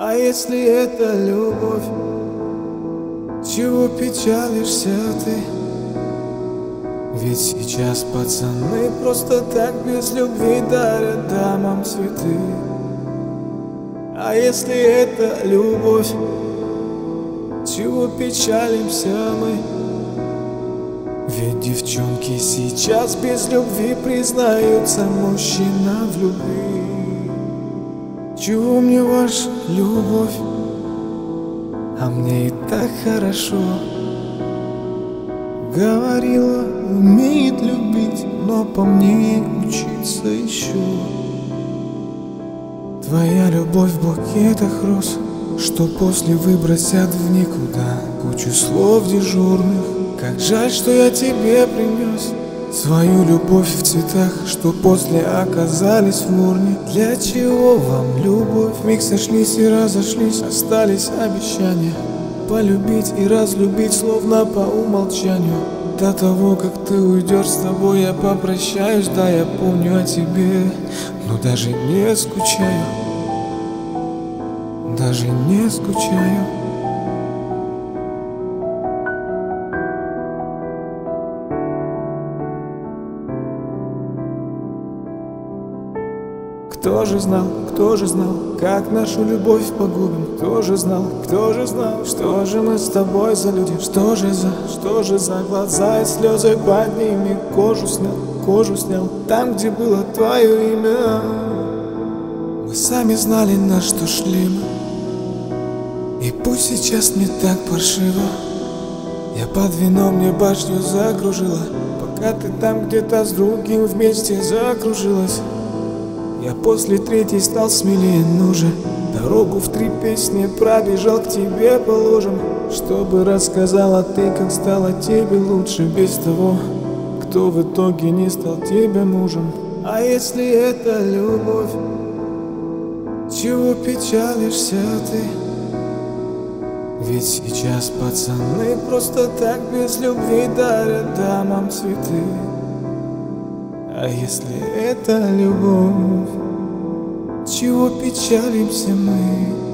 А если это любовь, чего печалишься ты? Ведь сейчас пацаны просто так без любви дарят дамам цветы. А если это любовь, чего печалимся мы? Ведь девчонки сейчас без любви признаются мужчинам в любви. Чего мне ваша любовь, а мне и так хорошо. Говорила, умеет любить, но по мне ей учиться еще. Твоя любовь в букетах роз, что после выбросят в никуда кучу слов дежурных. Как жаль, что я тебе принес свою любовь в цветах, что после оказались в урне. Для чего вам любовь? Вмиг сошлись и разошлись, остались обещания полюбить и разлюбить, словно по умолчанию. До того, как ты уйдешь, с тобой я попрощаюсь. Да, я помню о тебе, но даже не скучаю. Даже не скучаю. Кто же знал, как нашу любовь погубим? Кто же знал, что же мы с тобой за люди? Что же за глаза и слезы под ними? Кожу снял, там, где было твое имя. Мы сами знали, на что шли мы. И пусть сейчас мне так паршиво, я под вином мне башню закружила, пока ты там где-то с другим вместе закружилась. Я после третьей стал смелее, ну же, дорогу в 3 песни пробежал к тебе по лужам, чтобы рассказала ты, как стало тебе лучше без того, кто в итоге не стал тебе мужем. А если это любовь, чего печалишься ты? Ведь сейчас пацаны просто так без любви дарят дамам цветы. А если это любовь, чего печалимся мы?